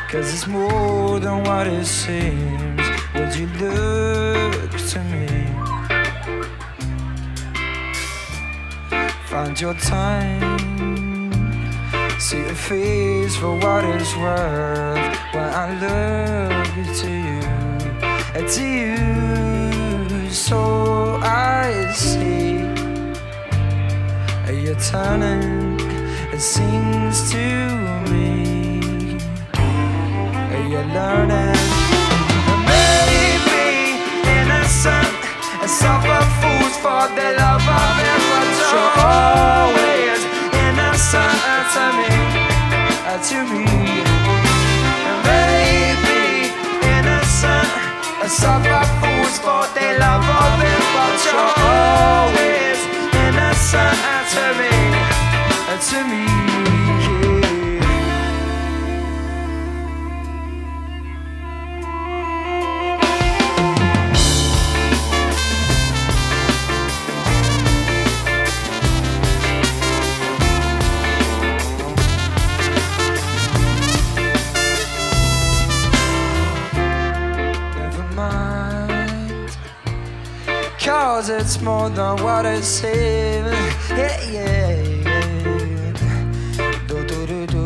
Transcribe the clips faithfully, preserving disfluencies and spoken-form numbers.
'cause it's more than what it seems. Would you look to me? Find your time, see your face for what it's worth. When I look to you, to you, so I see you're turning, it seems to me you're learning. Maybe innocent and suffer fools for the love of it, but you're always innocent to me, to me. Maybe innocent and suffer fools for the love of it, but you're always innocent to me, to me. Cause it's more than what it seems. Yeah, yeah, yeah. Do, do, do, do.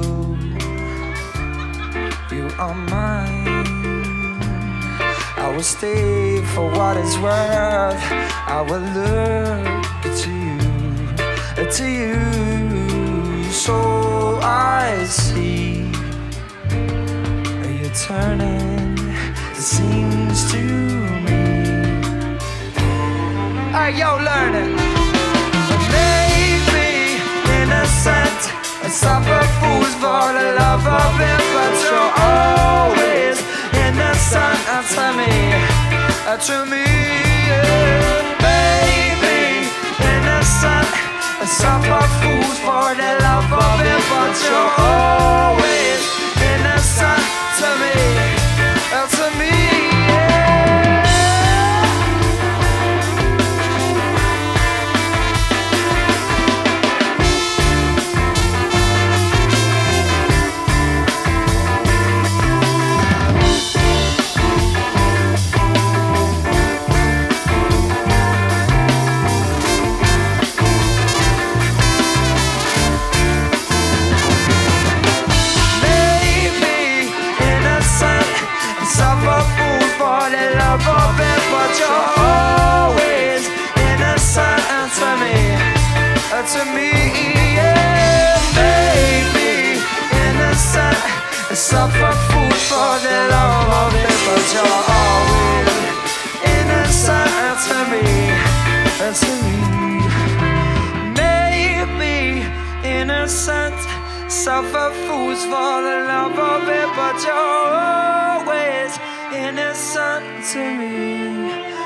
You are mine. I will stay for what it's worth. I will look to you, to you. So I see you're turning, it seems to me. Hey, yo, learn it. Maybe innocent and suffer fools for the love of it, but you're always innocent to me, to me. Baby, innocent and suffer fools for the love of it, but you're always innocent to me, to me. But you're always innocent to me, to me, yeah. Baby, innocent, suffer food for the love of it, but you're always innocent to me, to me. Maybe innocent, suffer fools for the love of it, but you're always innocent to me.